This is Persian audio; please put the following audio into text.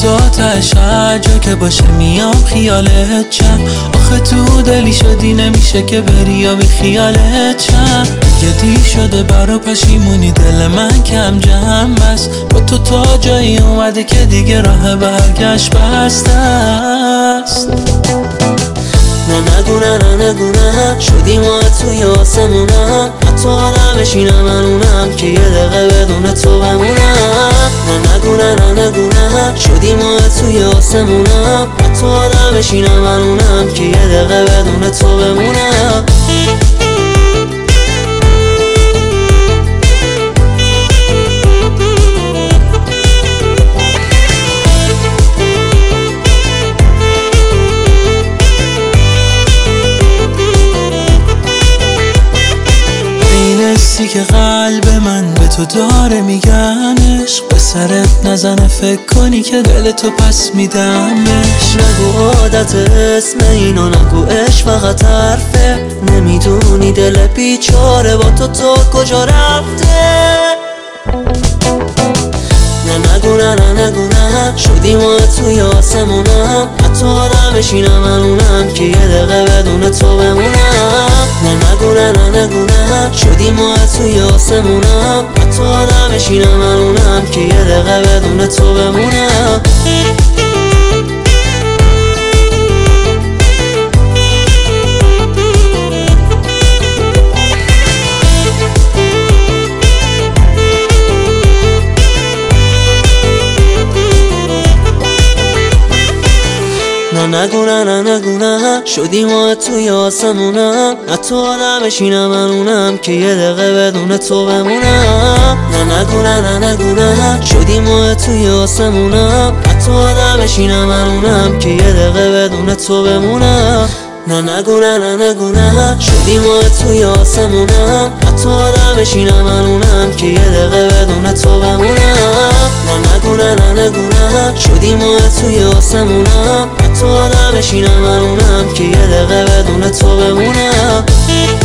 تو تش هر جا که باشه میام خیالت چم. آخه تو دلی شدی نمیشه که بری یا بی خیالت چم. یه دیر شده برا پشیمونی دل من کم جمع بست. با تو تا جایی اومده که دیگه راه برگشت بسته است. نگو نه شدیم ما توی آسمونم. حتی آدم بشینم من اونم که یه دقیقه بدون تو بمونم. نگو نه شدیم ما توی آسمونم. حتی آدم بشینم من اونم که یه دقیقه بدون تو بمونم. حسی که قلب من به تو داره میگن عشق به سرت نزنه فکر کنی که دل تو پس میدمش. نگو عادت اسم اینو نگو عشق فقط حرفه. نمیدونی دل بیچاره با تو کجا رفته. نگو نه شدیم ما توی آسمونم. حتی آدم بشینم من اونم که یه دقیقه بدون تو بمونم. نگو نه شدیم ما توی آسمونم. حتی آدم بشینم من اونم که یه دقیقه بدون تو بمونم. نگو نه شدیم ما توی آسمونم. حتی آدم بشینم من اونم که یه دقیقه بدون تو بمونم. نگو نه شدیم ما توی آسمونم. حتی آدم بشینم من اونم که یه دقیقه بدون تو بمونم. نگو نه شدیم ما توی آسمونم. حتی آدم بشینم من اونم که یه دقیقه بدون تو بمونم. نگو نه شدیم ما توی آسمونم. حتی آدم بشینم من اونم که یه دقیقه بدون تو بمونم.